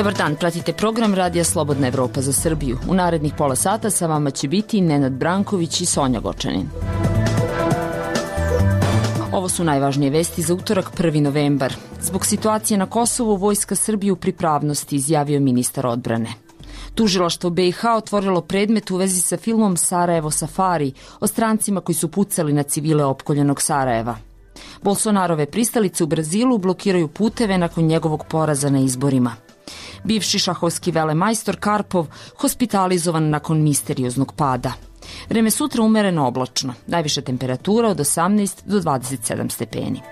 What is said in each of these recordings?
Dobar dan, pratite program Radija Slobodna Evropa za Srbiju. U narednih pola sata sa vama će biti Nenad Branković i Sonja Gočanin. Ovo su najvažnije vesti za utorak 1. novembar. Zbog situacije na Kosovu, Vojska Srbije u pripravnosti, izjavio ministar odbrane. Tužilaštvo BiH otvorilo predmet u vezi sa filmom Sarajevo Safari o strancima koji su pucali na civile opkoljenog Sarajeva. Bolsonarove pristalice u Brazilu blokiraju puteve nakon njegovog poraza na izborima. Bivši šahovski velemajstor Karpov hospitalizovan nakon misterioznog pada. Vreme sutra umereno oblačno, najviša temperatura od 18 do 27 stepeni.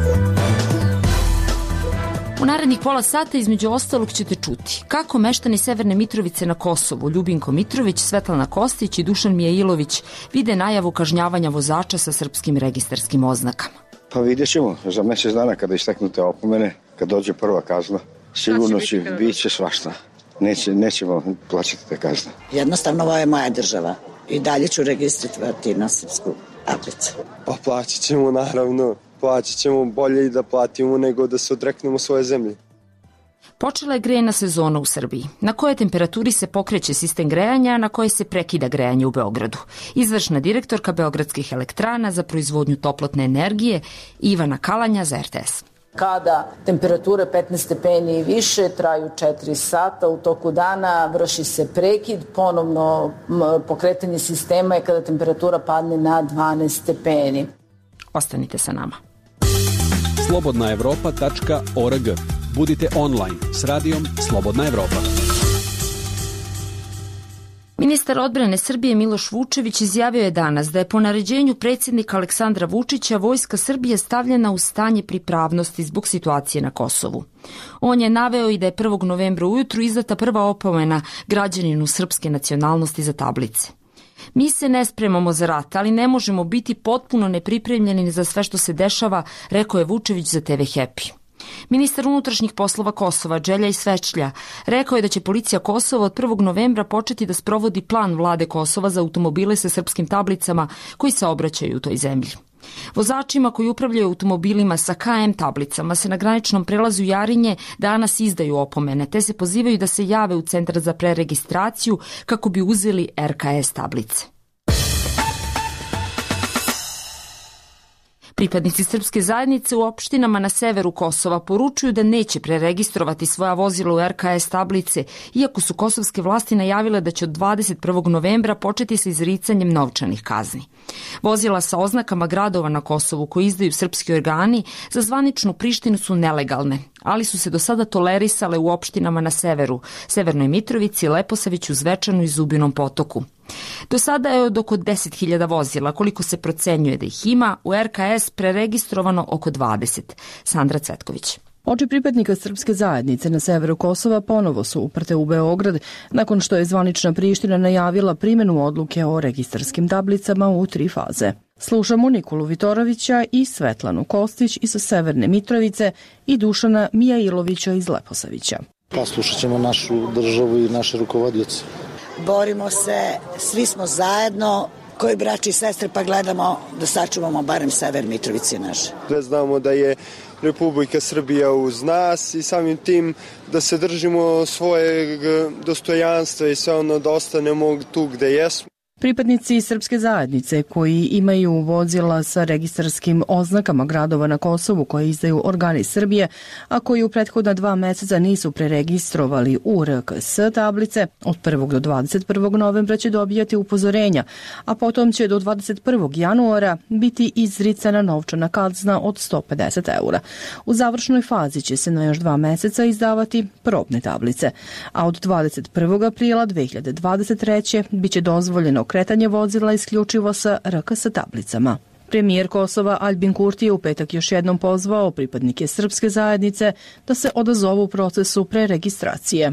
U narednih pola sata između ostalog ćete čuti kako meštani Severne Mitrovice na Kosovu, Ljubinko Mitrović, Svetlana Kostić i Dušan Mijailović vide najavu kažnjavanja vozača sa srpskim registarskim oznakama. Pa vidjet ćemo za mjesec dana kada isteknute opomene, kad dođe prva kazna, sigurno će biti svašta. Nećemo plaćati te kazne. Jednostavno ovo je moja država i dalje ću registrovati na srpsku tablicu. Pa plaćat ćemo naravno. Plaćat ćemo bolje i da platimo nego da se odreknemo svoje zemlje. Počela je grejna sezona u Srbiji. Na kojoj temperaturi se pokreće sistem grejanja, a na kojoj se prekida grejanje u Beogradu? Izvršna direktorka Beogradskih elektrana za proizvodnju toplotne energije Ivana Kalanja za RTS. Kada temperature 15 stepeni i više traju 4 sata u toku dana, vrši se prekid, ponovno pokretanje sistema je kada temperatura padne na 12 stepeni. Ostanite sa nama. slobodnaevropa.org. Budite online s radijom Slobodna Evropa. Ministar odbrane Srbije Miloš Vučević izjavio je danas da je po naređenju predsjednika Aleksandra Vučića Vojska Srbije stavljena u stanje pripravnosti zbog situacije na Kosovu. On je naveo i da je 1. novembra ujutru izdata prva opomena građaninu srpske nacionalnosti za tablice. Mi se ne spremamo za rat, ali ne možemo biti potpuno nepripremljeni za sve što se dešava, rekao je Vučević za TV Happy. Ministar unutrašnjih poslova Kosova, Đelja Svečlja, rekao je da će policija Kosova od 1. novembra početi da sprovodi plan vlade Kosova za automobile sa srpskim tablicama koji se obraćaju u toj zemlji. Vozačima koji upravljaju automobilima sa KM tablicama se na graničnom prelazu Jarinje danas izdaju opomene, te se pozivaju da se jave u centar za preregistraciju kako bi uzeli RKS tablice. Pripadnici srpske zajednice u opštinama na severu Kosova poručuju da neće preregistrovati svoja vozila u RKS tablice, iako su kosovske vlasti najavile da će od 21. novembra početi sa izricanjem novčanih kazni. Vozila sa oznakama gradova na Kosovu koji izdaju srpski organi za zvaničnu Prištinu su nelegalne, ali su se do sada tolerisale u opštinama na severu, Severnoj Mitrovici, Leposaviću, Zvečanu i Zubinom Potoku. Do sada je od oko 10.000 vozila, koliko se procenjuje da ih ima, u RKS preregistrovano oko 20. Sandra Cvetković. Oči pripadnika srpske zajednice na severu Kosova ponovo su uprte u Beograd nakon što je zvanična Priština najavila primjenu odluke o registarskim tablicama u 3 faze. Slušamo Nikolu Vitorovića i Svetlanu Kostić iz Severne Mitrovice i Dušana Mijailovića iz Leposavića. Pa slušat ćemo našu državu i naše rukovodioce. Borimo se, svi smo zajedno, koji braći i sestre, pa gledamo da sačuvamo barem Sever Mitrovice naše. Da znamo da je Republika Srbija uz nas i samim tim da se držimo svojeg dostojanstva i sve ono da ostanemo tu gde jesmo. Pripadnici srpske zajednice koji imaju vozila sa registarskim oznakama gradova na Kosovu koje izdaju organi Srbije, a koji u prethodna 2 meseca nisu preregistrovali u RKS tablice, od 1. do 21. novembra će dobijati upozorenja, a potom će do 21. januara biti izricana novčana kazna od 150 eura. U završnoj fazi će se na još 2 meseca izdavati probne tablice, a od 21. aprila 2023. biće dozvoljeno kretanje vozila isključivo sa RKS tablicama. Premijer Kosova Aljbin Kurti je u petak još jednom pozvao pripadnike srpske zajednice da se odazovu u procesu preregistracije.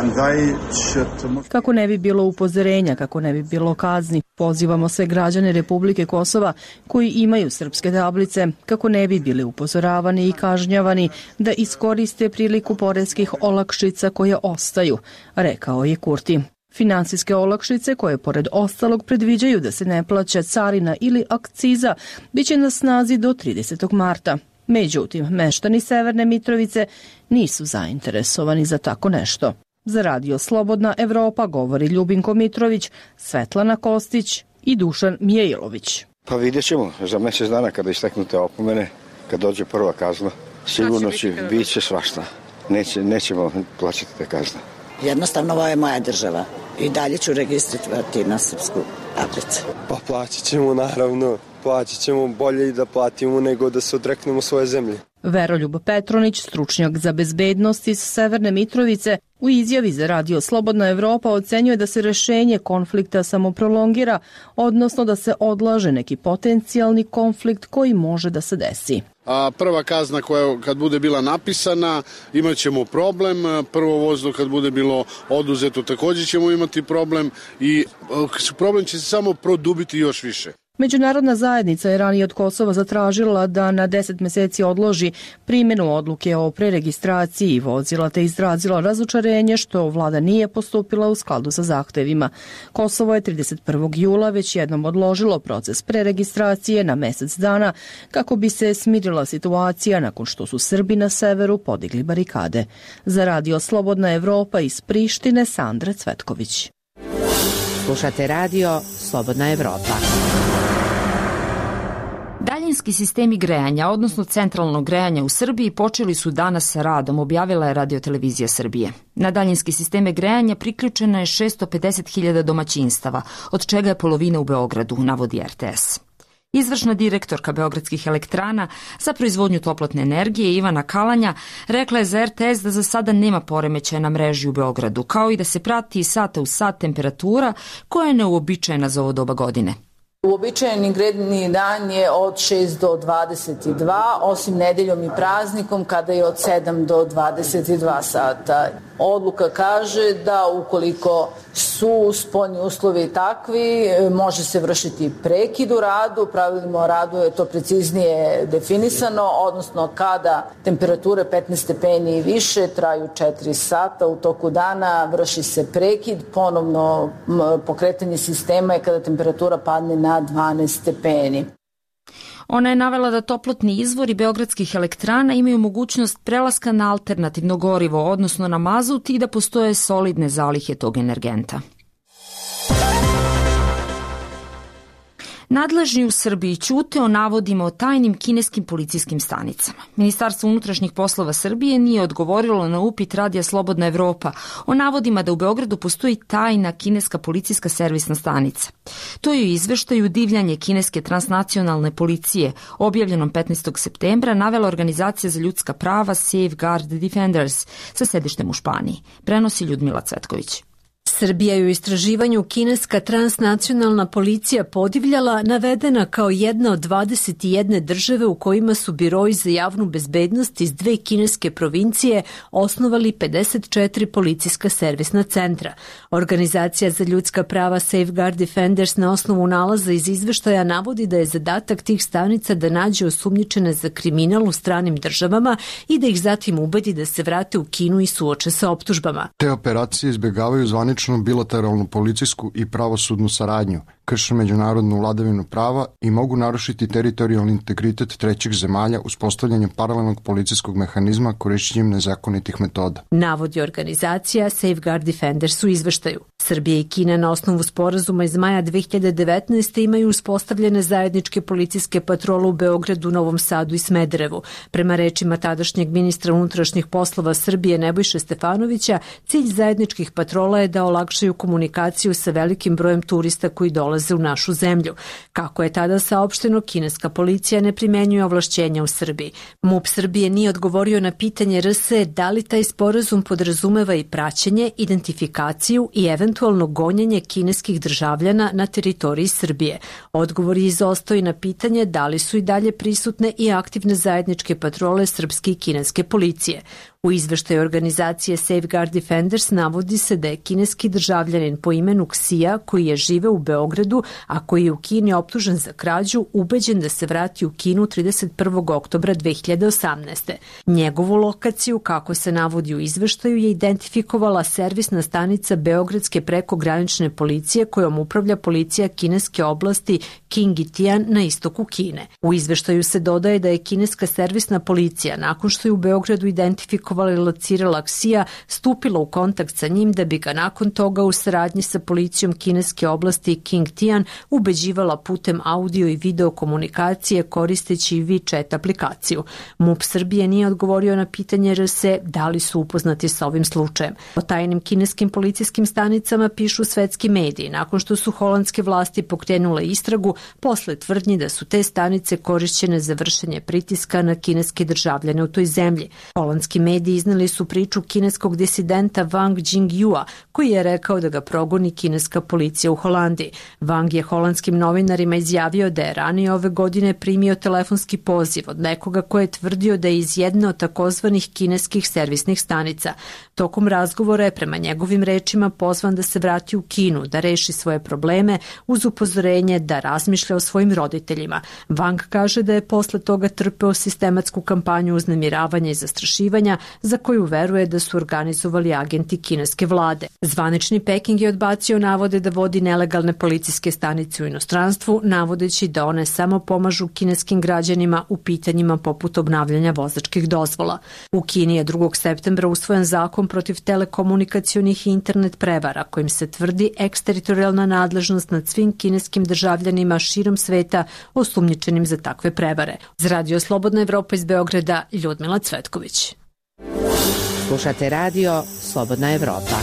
Kako ne bi bilo upozorenja, kako ne bi bilo kazni, pozivamo sve građane Republike Kosova koji imaju srpske tablice, kako ne bi bili upozoravani i kažnjavani da iskoriste priliku poreskih olakšica koje ostaju, rekao je Kurti. Finansijske olakšice koje pored ostalog predviđaju da se ne plaća carina ili akciza biće na snazi do 30. marta. Međutim, meštani Severne Mitrovice nisu zainteresovani za tako nešto. Za Radio Slobodna Evropa govori Ljubinko Mitrović, Svetlana Kostić i Dušan Mijailović. Pa vidjet ćemo za mjesec dana kada isteknu te opomene, kad dođe prva kazna, sigurno će biti svašta. Nećemo plaćati te kazne. Jednostavno, ovo je moja država i dalje ću registrovati na srpsku tablicu. Pa plaćat ćemo, naravno. Plaćat ćemo, bolje i da platimo nego da se odreknemo svoje zemlje. Veroljub Petronić, stručnjak za bezbednost iz Severne Mitrovice, u izjavi za Radio Slobodna Evropa ocenjuje da se rešenje konflikta samo prolongira, odnosno da se odlaže neki potencijalni konflikt koji može da se desi. A prva kazna koja kad bude bila napisana imat ćemo problem, prvo vozilo kad bude bilo oduzeto također ćemo imati problem i problem će se samo produbiti još više. Međunarodna zajednica je ranije od Kosova zatražila da na 10 meseci odloži primjenu odluke o preregistraciji vozila te izrazila razočarenje što vlada nije postupila u skladu sa zahtevima. Kosovo je 31. jula već jednom odložilo proces preregistracije na mesec dana kako bi se smirila situacija nakon što su Srbi na severu podigli barikade. Za Radio Slobodna Evropa iz Prištine, Sandra Cvetković. Slušate Radio Slobodna Evropa. Daljinski sistemi grejanja, odnosno centralnog grejanja u Srbiji, počeli su danas sa radom, objavila je Radio-televizija Srbije. Na daljinski sisteme grejanja priključeno je 650.000 domaćinstava, od čega je polovina u Beogradu, navodi RTS. Izvršna direktorka Beogradskih elektrana za proizvodnju toplotne energije Ivana Kalanja rekla je za RTS da za sada nema poremećaja na mreži u Beogradu, kao i da se prati iz sata u sat temperatura koja je neuobičajena za ovo doba godine. Uobičajeni grejni dan je od 6 do 22, osim nedeljom i praznikom kada je od 7 do 22 sata. Odluka kaže da ukoliko su spoljni uslovi takvi, može se vršiti prekid u radu. Pravilima o radu je to preciznije definisano, odnosno kada temperature 15 stepeni i više traju 4 sata u toku dana, vrši se prekid, ponovno pokretanje sistema je kada temperatura padne na 12 stepeni. Ona je navela da toplotni izvori beogradskih elektrana imaju mogućnost prelaska na alternativno gorivo, odnosno na mazut, i da postoje solidne zalihe tog energenta. Nadležni u Srbiji ćute o navodima o tajnim kineskim policijskim stanicama. Ministarstvo unutrašnjih poslova Srbije nije odgovorilo na upit Radija Slobodna Evropa o navodima da u Beogradu postoji tajna kineska policijska servisna stanica. To je u izveštaju Divljanje kineske transnacionalne policije, objavljenom 15. septembra, navela organizacija za ljudska prava Safeguard Defenders sa sedištem u Španiji. Prenosi Ljudmila Cvetković. Srbija je u istraživanju kineska transnacionalna policija Podivljala navedena kao jedna od 21 države u kojima su biroji za javnu bezbednost iz 2 kineske provincije osnovali 54 policijska servisna centra. Organizacija za ljudska prava Safeguard Defenders na osnovu nalaza iz izveštaja navodi da je zadatak tih stanica da nađe osumnjičene za kriminal u stranim državama i da ih zatim ubedi da se vrate u Kinu i suoče sa optužbama. Te operacije izbjegavaju zvaničnu bilateralnu policijsku i pravosudnu saradnju, krše međunarodnu vladavinu prava i mogu narušiti teritorijalni integritet trećih zemalja uspostavljanjem paralelnog policijskog mehanizma korišćenjem nezakonitih metoda. Navodi organizacija Safeguard Defenders u izveštaju. Srbija i Kina na osnovu sporazuma iz maja 2019. imaju uspostavljene zajedničke policijske patrole u Beogradu, Novom Sadu i Smederevu. Prema rečima tadašnjeg ministra unutrašnjih poslova Srbije Nebojše Stefanovića, cilj zajedničkih patrola je da olakšaju komunikaciju sa velikim brojem turista koji dolaze u našu zemlju. Kako je tada saopšteno, kineska policija ne primenjuje ovlašćenja u Srbiji. MUP Srbije nije odgovorio na pitanje RS da li taj sporazum podrazumeva i praćenje, identifikaciju i eventualno gonjenje kineskih državljana na teritoriji Srbije. Odgovor je izostao i na pitanje da li su i dalje prisutne i aktivne zajedničke patrole srpske i kineske policije. U izveštaju organizacije Safeguard Defenders navodi se da je kineski državljanin po imenu Ksija, koji je žive u Beogradu, a koji je u Kini optužen za krađu, ubeđen da se vrati u Kinu 31. oktobra 2018. Njegovu lokaciju, kako se navodi u izveštaju, je identifikovala servisna stanica Beogradske prekogranične policije kojom upravlja policija kineske oblasti Qinghitian na istoku Kine. U izveštaju se dodaje da je kineska servisna policija, nakon što je u Beogradu identifikovala i locirala Xia, stupila u kontakt sa njim da bi ga nakon toga u saradnji sa policijom kineske oblasti Qinghitian ubeđivala putem audio i video komunikacije koristeći WeChat aplikaciju. MUP Srbije nije odgovorio na pitanje RS da li su upoznati sa ovim slučajem. O tajnim kineskim policijskim stanicama pišu svetski mediji nakon što su holandske vlasti pokrenule istragu posle tvrdnji da su te stanice korišćene za vršenje pritiska na kineske državljane u toj zemlji. Holandski mediji izneli su priču kineskog disidenta Wang Jingyua, koji je rekao da ga progoni kineska policija u Holandiji. Wang je holandskim novinarima izjavio da je ranije ove godine primio telefonski poziv od nekoga ko je tvrdio da je iz jedne od takozvanih kineskih servisnih stanica. Tokom razgovora je prema njegovim rečima pozvan da se vrati u Kinu, da reši svoje probleme uz upozorenje da razmišlja o svojim roditeljima. Wang kaže da je posle toga trpeo sistematsku kampanju uznemiravanja i zastrašivanja za koju veruje da su organizovali agenti kineske vlade. Zvanični Peking je odbacio navode da vodi nelegalne policijske stanice u inostranstvu, navodeći da one samo pomažu kineskim građanima u pitanjima poput obnavljanja vozačkih dozvola. U Kini je 2. septembra usvojen zakon protiv telekomunikacionih i internet prevara, kojim se tvrdi eksteritorijalna nadležnost nad svim kineskim državljanima širom sveta osumnjičenim za takve prevare. Za Radio Slobodna Evropa iz Beograda, Ljudmila Cvetković. Slušate radio Slobodna Evropa.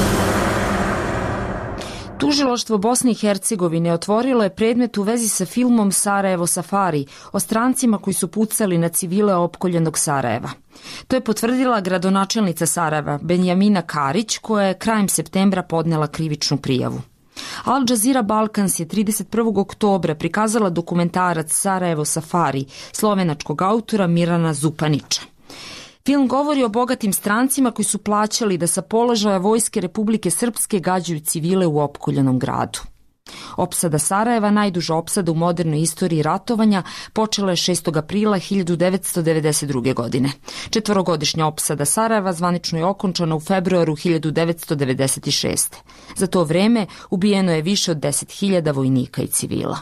Tužilaštvo Bosne i Hercegovine otvorilo je predmet u vezi sa filmom Sarajevo Safari o strancima koji su pucali na civile opkoljenog Sarajeva. To je potvrdila gradonačelnica Sarajeva Benjamina Karić, koja je krajem septembra podnela krivičnu prijavu. Al Jazeera Balkans je 31. oktobra prikazala dokumentarac Sarajevo Safari slovenačkog autora Mirana Zupanića. Film govori o bogatim strancima koji su plaćali da sa položaja Vojske Republike Srpske gađaju civile u opkoljenom gradu. Opsada Sarajeva, najduža opsada u modernoj istoriji ratovanja, počela je 6. aprila 1992. godine. 4-godišnja opsada Sarajeva zvanično je okončana u februaru 1996. Za to vreme ubijeno je više od 10.000 vojnika i civila.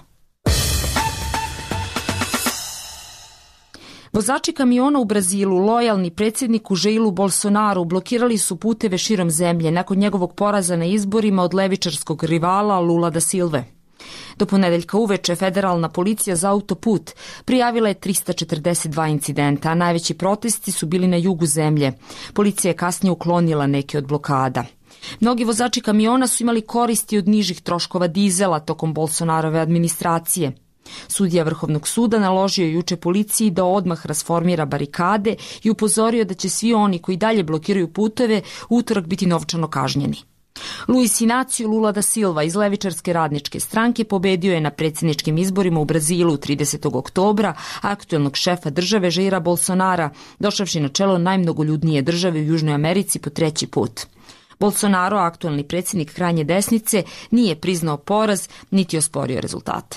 Vozači kamiona u Brazilu, lojalni predsjedniku Jairu Bolsonaru, blokirali su puteve širom zemlje nakon njegovog poraza na izborima od levičarskog rivala Lula da Silve. Do ponedeljka uveče federalna policija za autoput prijavila je 342 incidenta, a najveći protesti su bili na jugu zemlje. Policija je kasnije uklonila neke od blokada. Mnogi vozači kamiona su imali koristi od nižih troškova dizela tokom Bolsonarove administracije. Sudija Vrhovnog suda naložio juče policiji da odmah rasformira barikade i upozorio da će svi oni koji dalje blokiraju puteve utorak biti novčano kažnjeni. Luis Inácio Lula da Silva iz levičarske radničke stranke pobedio je na predsjedničkim izborima u Brazilu 30. oktobra aktuelnog šefa države Jaira Bolsonara, došavši na čelo najmnogoljudnije države u Južnoj Americi po 3. put. Bolsonaro, aktuelni predsjednik krajnje desnice, nije priznao poraz niti osporio rezultate.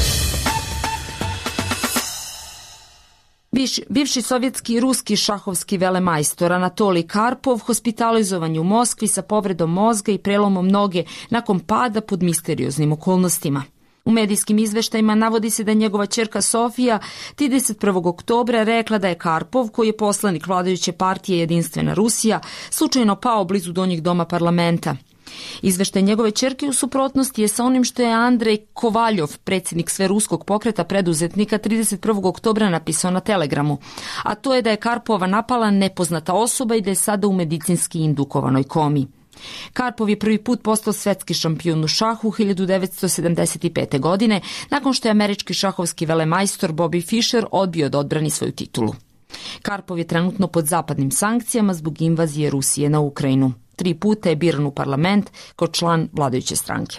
Bivši sovjetski i ruski šahovski velemajstor Anatolij Karpov hospitalizovan je u Moskvi sa povredom mozga i prelomom noge nakon pada pod misterioznim okolnostima. U medijskim izveštajima navodi se da je njegova ćerka Sofija 31. oktobra rekla da je Karpov, koji je poslanik vladajuće partije Jedinstvena Rusija, slučajno pao blizu donjeg doma parlamenta. Izveštaj njegove ćerke u suprotnosti je sa onim što je Andrej Kovaljov, predsjednik sveruskog pokreta preduzetnika, 31. oktobra napisao na Telegramu, a to je da je Karpova napala nepoznata osoba i da je sada u medicinski indukovanoj komi. Karpov je prvi put postao svetski šampion u šahu 1975. godine, nakon što je američki šahovski velemajstor Bobby Fischer odbio da odbrani svoju titulu. Karpov je trenutno pod zapadnim sankcijama zbog invazije Rusije na Ukrajinu. 3 puta je biran u parlament kao član vladajuće stranke.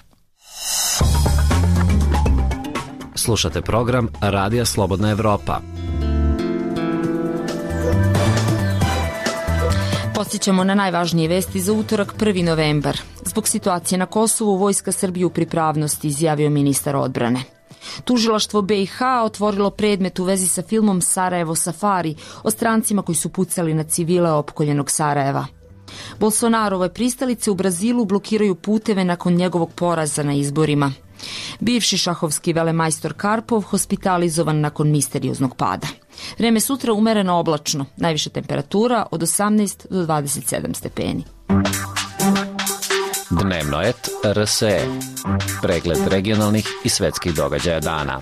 Slušate program Radija Slobodna Evropa. Podsjećamo na najvažnije vesti za utorak 1. novembar. Zbog situacije na Kosovu, Vojska Srbije u pripravnosti, izjavio ministar odbrane. Tužilaštvo BiH otvorilo predmet u vezi sa filmom Sarajevo Safari o strancima koji su pucali na civile opkoljenog Sarajeva. Bolsonarove pristalice u Brazilu blokiraju puteve nakon njegovog poraza na izborima. Bivši šahovski velemajstor Karpov hospitalizovan nakon misterioznog pada. Vreme sutra umereno oblačno, najviša temperatura od 18 do 27 stepeni. Dnevno et RSE. Pregled regionalnih i svetskih događaja dana.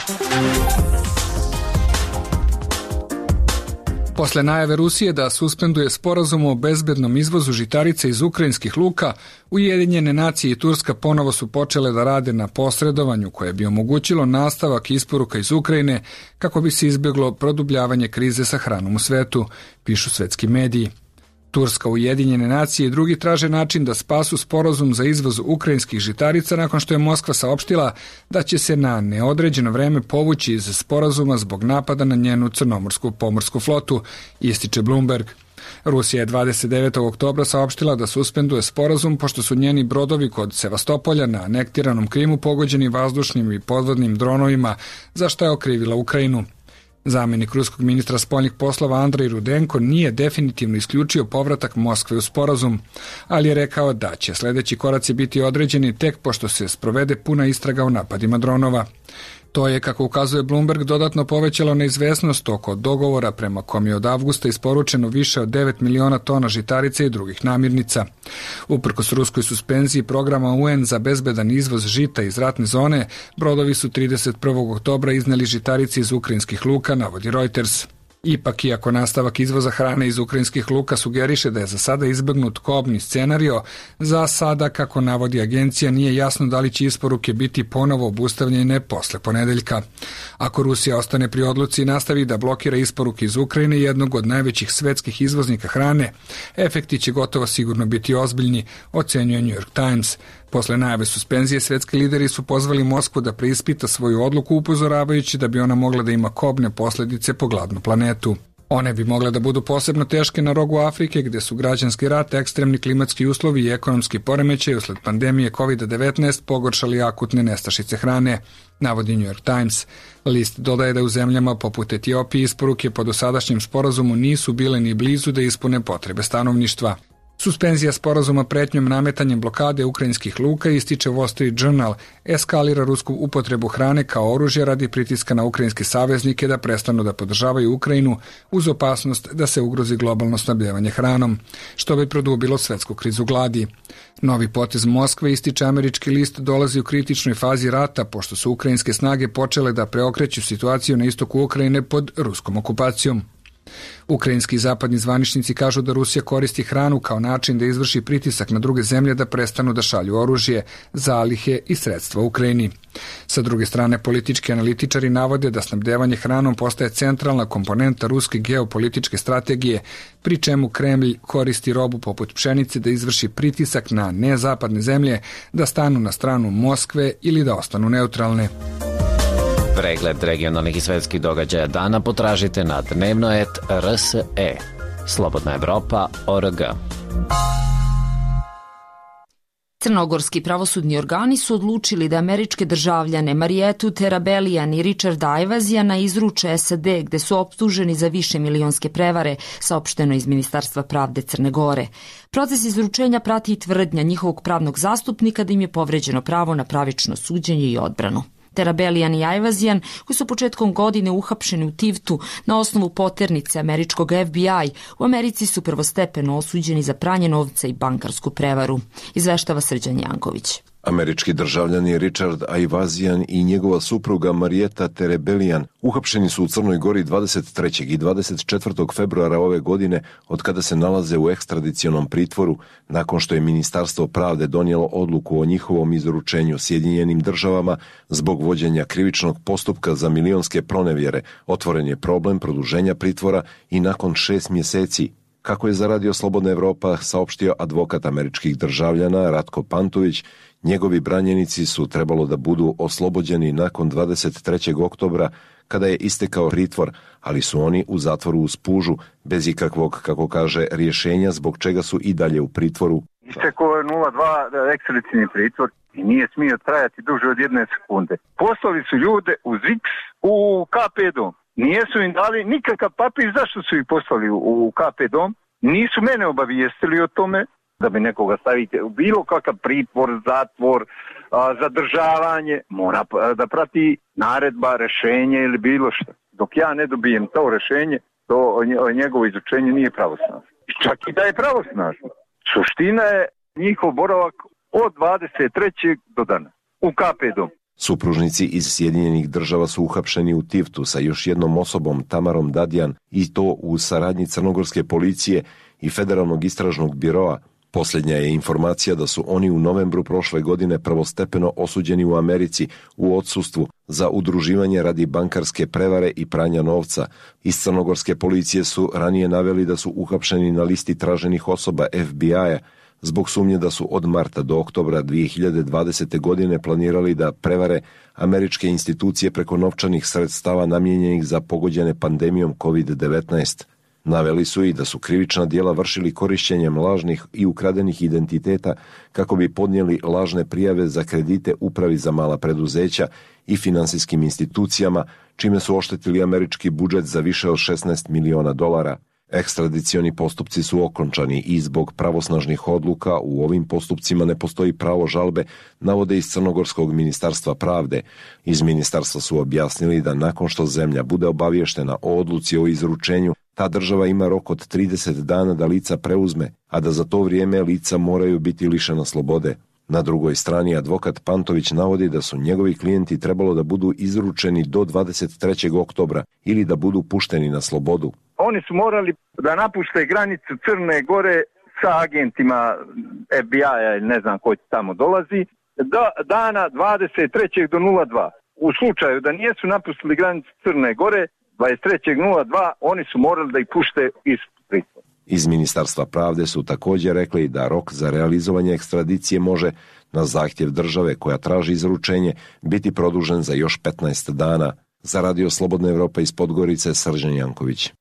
Posle najave Rusije da suspenduje sporazum o bezbednom izvozu žitarica iz ukrajinskih luka, Ujedinjene nacije i Turska ponovo su počele da rade na posredovanju koje bi omogućilo nastavak isporuka iz Ukrajine kako bi se izbjeglo produbljavanje krize sa hranom u svetu, pišu svetski mediji. Turska, Ujedinjene nacije i drugi traže način da spasu sporazum za izvoz ukrajinskih žitarica nakon što je Moskva saopštila da će se na neodređeno vreme povući iz sporazuma zbog napada na njenu crnomorsku pomorsku flotu, ističe Bloomberg. Rusija je 29. oktobra saopštila da suspenduje sporazum pošto su njeni brodovi kod Sevastopolja na anektiranom Krimu pogođeni vazdušnim i podvodnim dronovima, za što je okrivila Ukrajinu. Zamenik ruskog ministra spoljnih poslova Andrej Rudenko nije definitivno isključio povratak Moskve u sporazum, ali je rekao da će sledeći koraci biti određeni tek pošto se sprovede puna istraga o napadima dronova. To je, kako ukazuje Bloomberg, dodatno povećalo neizvesnost oko dogovora prema kom je od avgusta isporučeno više od 9 miliona tona žitarica i drugih namirnica. Uprkos ruskoj suspenziji programa UN za bezbedan izvoz žita iz ratne zone, brodovi su 31. oktobra izneli žitarice iz ukrajinskih luka, navodi Reuters. Ipak, iako nastavak izvoza hrane iz ukrajinskih luka sugeriše da je za sada izbegnut kobni scenario, za sada, kako navodi agencija, nije jasno da li će isporuke biti ponovo obustavljene posle ponedeljka. Ako Rusija ostane pri odluci i nastavi da blokira isporuke iz Ukrajine, jednog od najvećih svetskih izvoznika hrane, efekti će gotovo sigurno biti ozbiljni, ocenjuje New York Times. Posle najave suspenzije, svetski lideri su pozvali Moskvu da preispita svoju odluku, upozoravajući da bi ona mogla da ima kobne posledice po gladnu planetu. One bi mogle da budu posebno teške na rogu Afrike, gde su građanski rat, ekstremni klimatski uslovi i ekonomski poremećaj usled pandemije COVID-19 pogoršali akutne nestašice hrane, navodi New York Times. List dodaje da u zemljama poput Etiopije isporuke po dosadašnjem sporazumu nisu bile ni blizu da ispune potrebe stanovništva. Suspenzija sporazuma pretnjom nametanjem blokade ukrajinskih luka, ističe Wall Street Journal, eskalira rusku upotrebu hrane kao oružje radi pritiska na ukrajinske saveznike da prestanu da podržavaju Ukrajinu uz opasnost da se ugrozi globalno snabdevanje hranom, što bi produbilo svetsku krizu gladi. Novi potez Moskve, ističe američki list, dolazi u kritičnoj fazi rata pošto su ukrajinske snage počele da preokreću situaciju na istoku Ukrajine pod ruskom okupacijom. Ukrajinski i zapadni zvaničnici kažu da Rusija koristi hranu kao način da izvrši pritisak na druge zemlje da prestanu da šalju oružje, zalihe i sredstva Ukrajini. Sa druge strane, politički analitičari navode da snabdevanje hranom postaje centralna komponenta ruske geopolitičke strategije, pri čemu Kremlj koristi robu poput pšenice da izvrši pritisak na nezapadne zemlje da stanu na stranu Moskve ili da ostanu neutralne. Pregled regionalnih i svetskih događaja dana potražite na dnevnoet.rse. Slobodna Evropa.org. Crnogorski pravosudni organi su odlučili da američke državljane Marijetu Terabelijan i Richarda Ajvazijana izruče SAD, gde su optuženi za višemilionske prevare, saopšteno iz Ministarstva pravde Crne Gore. Proces izručenja prati i tvrdnja njihovog pravnog zastupnika da im je povređeno pravo na pravično suđenje i odbranu. Terabelijan i Ajvazijan, koji su početkom godine uhapšeni u Tivtu na osnovu poternice američkog FBI, u Americi su prvostepeno osuđeni za pranje novca i bankarsku prevaru, izveštava Srđan Janković. Američki državljani Richard Ajvazijan i njegova supruga Marijeta Terebelijan uhapšeni su u Crnoj Gori 23. i 24. februara ove godine, od kada se nalaze u ekstradicionom pritvoru, nakon što je Ministarstvo pravde donijelo odluku o njihovom izručenju Sjedinjenim državama zbog vođenja krivičnog postupka za milionske pronevjere. Otvoren je problem produženja pritvora i nakon 6 mjeseci. Kako je za Radio Slobodna Evropa saopštio advokat američkih državljana Ratko Pantović, njegovi branjenici su trebalo da budu oslobođeni nakon 23. oktobra kada je istekao pritvor, ali su oni u zatvoru uz pužu, bez ikakvog, kako kaže, rješenja zbog čega su i dalje u pritvoru. Istekao je 0,2 ekstradicijni pritvor i nije smio trajati duže od 1 sekunde. Poslali su ljude uz X u KP dom. Nijesu im dali nikakav papir zašto su ih poslali u KP dom. Nisu mene obavijestili o tome da bi nekoga stavite u bilo kakav pritvor, zatvor, zadržavanje, mora da prati naredba, rešenje ili bilo što. Dok ja ne dobijem to rešenje, to njegovo izučenje nije pravosnažno. Čak i da je pravosnažno. Suština je njihov boravak od 23. do dana u KP dom. Supružnici iz Sjedinjenih Država su uhapšeni u Tivtu sa još jednom osobom, Tamarom Dadjan, i to u saradnji crnogorske policije i Federalnog istražnog biroa. Posljednja je informacija da su oni u novembru prošle godine prvostepeno osuđeni u Americi u odsustvu za udruživanje radi bankarske prevare i pranja novca. Iz crnogorske policije su ranije naveli da su uhapšeni na listi traženih osoba FBI-a zbog sumnje da su od marta do oktobra 2020. godine planirali da prevare američke institucije preko novčanih sredstava namijenjenih za pogođene pandemijom COVID-19. Naveli su i da su krivična djela vršili korišćenjem lažnih i ukradenih identiteta kako bi podnijeli lažne prijave za kredite Upravi za mala preduzeća i finansijskim institucijama, čime su oštetili američki budžet za više od $16 miliona. Ekstradicioni postupci su okončani i zbog pravosnažnih odluka u ovim postupcima ne postoji pravo žalbe, navode iz Crnogorskog ministarstva pravde. Iz ministarstva su objasnili da nakon što zemlja bude obavještena o odluci o izručenju, ta država ima rok od 30 dana da lica preuzme, a da za to vrijeme lica moraju biti lišena slobode. Na drugoj strani advokat Pantović navodi da su njegovi klijenti trebalo da budu izručeni do 23. oktobra ili da budu pušteni na slobodu. Oni su morali da napušte granicu Crne Gore sa agentima FBI-a ili ne znam ko tamo dolazi, do dana 23. do 02. U slučaju da nijesu napustili granicu Crne Gore, 23.02, oni su morali da ih pušte iz pritvora. Iz Ministarstva pravde su također rekli da rok za realizovanje ekstradicije može, na zahtjev države koja traži izručenje, biti produžen za još 15 dana. Za Radio Slobodna Evropa iz Podgorice, Srđan Janković.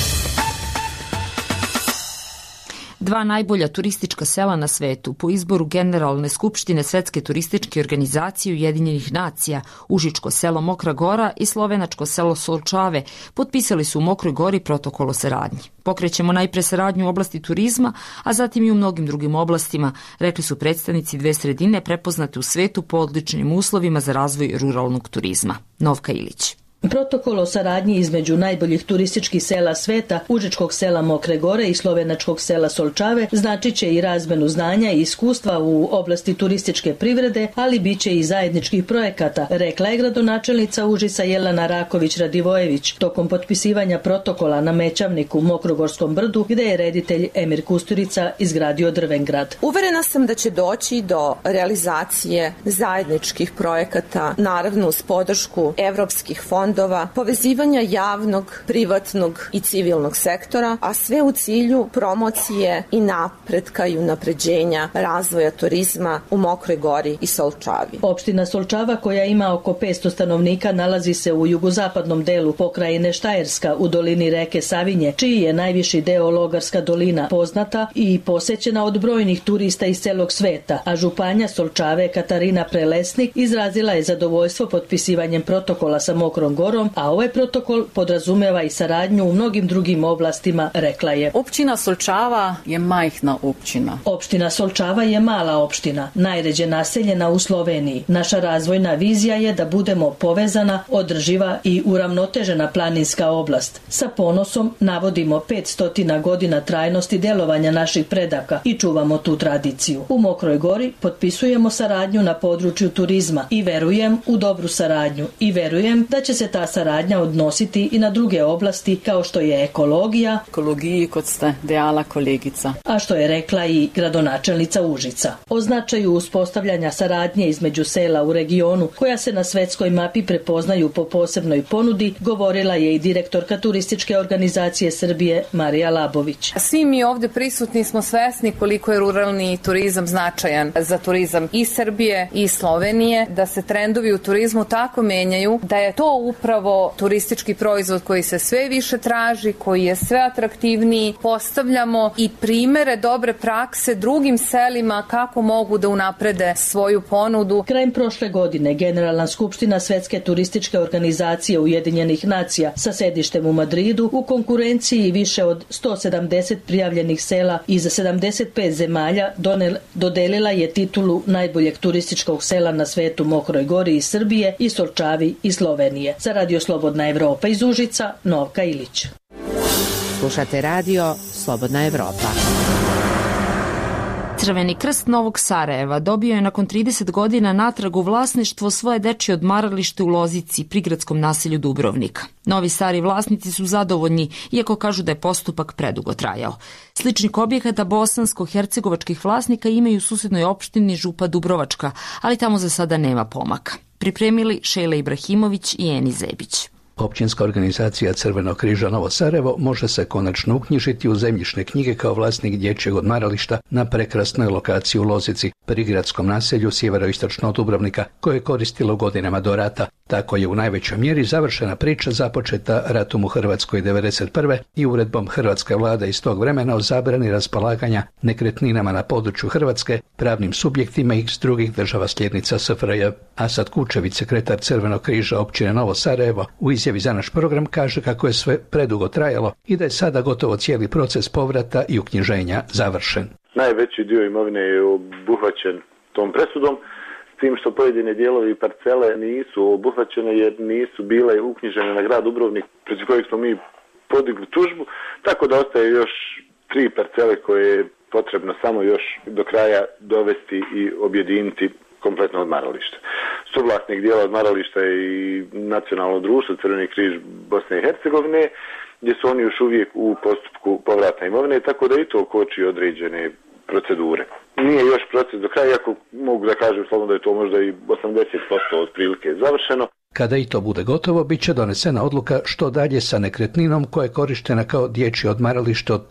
Dva najbolja turistička sela na svetu po izboru Generalne skupštine Svetske turističke organizacije Ujedinjenih nacija, Užičko selo Mokra Gora i slovenačko selo Solčave, potpisali su u Mokroj Gori protokol o saradnji. Pokrećemo najpre saradnju u oblasti turizma, a zatim i u mnogim drugim oblastima, rekli su predstavnici dve sredine prepoznate u svetu po odličnim uslovima za razvoj ruralnog turizma. Novka Ilić. Protokol o saradnji između najboljih turističkih sela sveta, Užičkog sela Mokre Gore i slovenačkog sela Solčave, značit će i razmenu znanja i iskustva u oblasti turističke privrede, ali bit će i zajedničkih projekata, rekla je gradonačelnica Užica Jelena Raković-Radivojević tokom potpisivanja protokola na Mećavniku, Mokrogorskom brdu, gde je reditelj Emir Kusturica izgradio drven grad. Uverena sam da će doći do realizacije zajedničkih projekata, naravno uz podršku evropskih fondova, povezivanja javnog, privatnog i civilnog sektora, a sve u cilju promocije i napretka i unapređenja razvoja turizma u Mokroj Gori i Solčavi. Opština Solčava, koja ima oko 500 stanovnika, nalazi se u jugozapadnom delu pokrajine Štajerska u dolini reke Savinje, čiji je najviši deo Logarska dolina poznata i posećena od brojnih turista iz celog sveta, a županja Solčave Katarina Prelesnik izrazila je zadovoljstvo potpisivanjem protokola sa Mokrom Gorom, a ovaj protokol podrazumeva i saradnju u mnogim drugim oblastima, rekla je. Općina Solčava je majhna općina. Opština Solčava je mala opština, najređe naseljena u Sloveniji. Naša razvojna vizija je da budemo povezana, održiva i uravnotežena planinska oblast. Sa ponosom navodimo 500 godina trajnosti delovanja naših predaka i čuvamo tu tradiciju. U Mokroj Gori potpisujemo saradnju na području turizma i verujem u dobru saradnju i verujem da će se ta saradnja odnositi i na druge oblasti kao što je ekologija, ekologiji, kot ste dejala kolegica, a što je rekla i gradonačelnica Užica. O značaju uspostavljanja saradnje između sela u regionu, koja se na svetskoj mapi prepoznaju po posebnoj ponudi, govorila je i direktorka Turističke organizacije Srbije Marija Labović. Svi mi ovde prisutni smo svesni koliko je ruralni turizam značajan za turizam i Srbije i Slovenije, da se trendovi u turizmu tako menjaju da je to upravo turistički proizvod koji se sve više traži, koji je sve atraktivniji. Postavljamo i primere dobre prakse drugim selima kako mogu da unaprede svoju ponudu. Krajem prošle godine Generalna skupština Svetske turističke organizacije Ujedinjenih nacija sa sedištem u Madridu u konkurenciji više od 170 prijavljenih sela iz 75 zemalja dodelila je titulu najboljeg turističkog sela na svetu Mokroj Gori iz Srbije i Solčavi iz Slovenije. Za Radio Slobodna Evropa iz Užica, Novka Ilić. Slušate Radio Slobodna Evropa. Crveni krst Novog Sarajeva dobio je nakon 30 godina natrag u vlasništvo svoje dečje odmaralište u Lozici, prigradskom naselju Dubrovnika. Novi stari vlasnici su zadovoljni, iako kažu da je postupak predugo trajao. Sličnih objekata bosansko-hercegovačkih vlasnika imaju u susednoj opštini Župa Dubrovačka, ali tamo za sada nema pomaka. Pripremili Šejla Ibrahimović i Eni Zebić. Općinska organizacija Crvenog križa Novo Sarajevo može se konačno uknjižiti u zemljišne knjige kao vlasnik dječjeg odmarališta na prekrasnoj lokaciji u Lozici, prigradskom naselju sjeveroistočno od Dubrovnika, koje je koristilo godinama do rata. Tako je u najvećoj mjeri završena priča započeta ratom u Hrvatskoj 1991. i uredbom hrvatske vlade iz tog vremena o zabrani raspolaganja nekretninama na području Hrvatske pravnim subjektima iz drugih država sljednica SFRJ. Asad Kučević, sekretar Crvenog križa općine Novo Sarajevo, u izjavi za naš program kaže kako je sve predugo trajalo i da je sada gotovo cijeli proces povrata i uknjiženja završen. Najveći dio imovine je obuhvaćen tom presudom, s tim što pojedine dijelovi parcele nisu obuhvaćene jer nisu bile uknjižene na grad Dubrovnik, protiv kojeg smo mi podigli tužbu, tako da ostaje još 3 parcele koje je potrebno samo još do kraja dovesti i objediniti kompletno odmaralište. Suvlasnik dijela odmarališta je i Nacionalno društvo Crveni križ Bosne i Hercegovine, gdje su oni još uvijek u postupku povrata imovine, tako da i to koči određene procedure. Nije još proces do kraja, iako mogu da kažem slobodno da je to možda i 80% otprilike završeno. Kada i to bude gotovo, bit će donesena odluka što dalje sa nekretninom koja je korištena kao dječje odmaralište od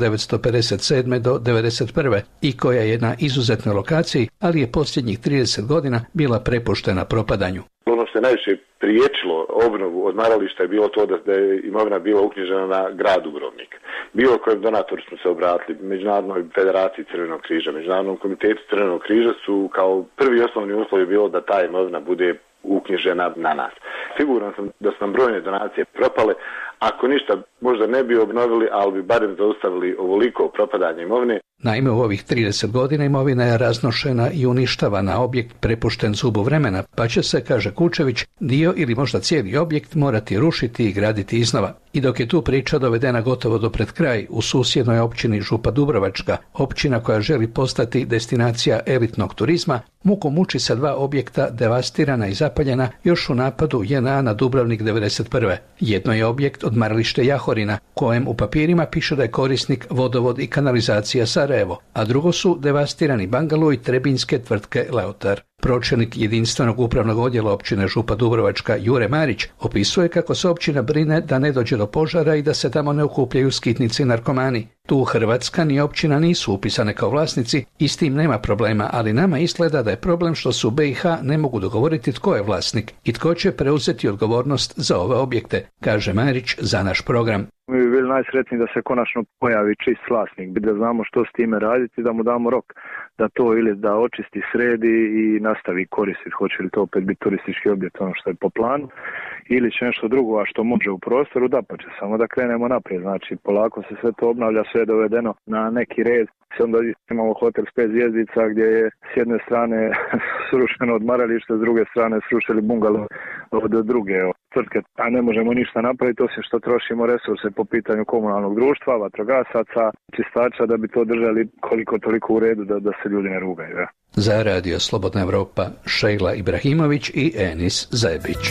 1957. do 1991. i koja je na izuzetnoj lokaciji, ali je posljednjih 30 godina bila prepuštena propadanju. Ono što je najviše priječilo obnovu odmarališta je bilo to da je imovina bila uknjižena na grad Dubrovnik. Bilo kojem donatoru smo se obratili, Međunarodnoj federaciji Crvenog križa, Međunarodnom komitetu Crvenog križa su kao prvi osnovni uslov je bilo da ta imovina bude uknjižena na nas. Siguran sam da su nam brojne donacije propale, ako ništa možda ne bi obnovili, ali bi barem zaustavili ovoliko propadanje imovine. Naime, u ovih 30 godina imovina je raznošena i uništavana, objekt prepušten zubu vremena, pa će se, kaže Kučević, dio ili možda cijeli objekt morati rušiti i graditi iznova. I dok je tu priča dovedena gotovo do pred kraj, u susjednoj općini Župa Dubrovačka, općina koja želi postati destinacija elitnog turizma, muku muči sa 2 objekta devastirana i zapaljena još u napadu JNA na Dubrovnik 1991. Jedno je objekt odmaralište Jahorina, kojem u papirima piše da je korisnik vodovod i kanalizacija Sarajevo, a drugo su devastirani bangalo i trebinjske tvrtke Leotar. Pročelnik jedinstvenog upravnog odjela općine Župa Dubrovačka Jure Marić opisuje kako se općina brine da ne dođe do požara i da se tamo ne okupljaju skitnici i narkomani. Tu Hrvatska ni općina nisu upisane kao vlasnici i s tim nema problema, ali nama izgleda da je problem što su BiH ne mogu dogovoriti tko je vlasnik i tko će preuzeti odgovornost za ove objekte, kaže Marić za naš program. Mi bi bili najsretniji da se konačno pojavi čist vlasnik, da znamo što s time raditi, da mu damo rok da to ili da očisti, sredi i nastavi koristiti. Hoće li to opet biti turistički objekt, ono što je po planu, ili će nešto drugo, a što može u prostoru, da pa će samo da krenemo naprijed. Znači, polako se sve to obnavlja, sve je dovedeno na neki red. Onda imamo hotel s 5 zvjezdica gdje je s jedne strane srušeno odmaralište, s druge strane srušili bungalo od druge tvrtke, a ne možemo ništa napraviti osim što trošimo resurse po pitanju komunalnog društva, vatrogasaca, čistača da bi to držali koliko toliko u redu da se ljudi ne rugaju. Ja. Za Radio Slobodna Evropa Šejla Ibrahimović i Enis Zebić.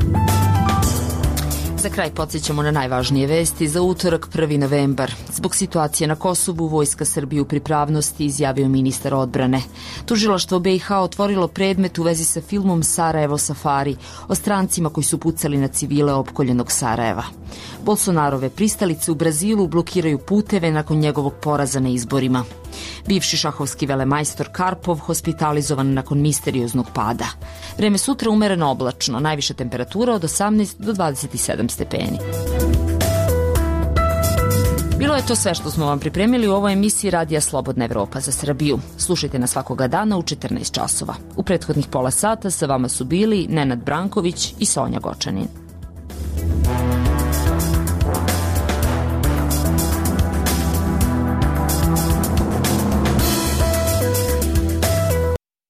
Za kraj podsjećamo na najvažnije vesti za utorak 1. novembar. Zbog situacije na Kosovu, Vojska Srbije u pripravnosti, izjavio ministar odbrane. Tužilaštvo BiH otvorilo predmet u vezi sa filmom Sarajevo Safari o strancima koji su pucali na civile opkoljenog Sarajeva. Bolsonarove pristalice u Brazilu blokiraju puteve nakon njegovog poraza na izborima. Bivši šahovski velemajstor Karpov hospitalizovan nakon misterioznog pada. Vreme sutra umereno oblačno, najviša temperatura od 18 do 27 stepeni. Bilo je to sve što smo vam pripremili u ovoj emisiji Radija Slobodna Evropa za Srbiju. Slušajte nas svakoga dana u 14 časova. U prethodnih pola sata sa vama su bili Nenad Branković i Sonja Gočanin.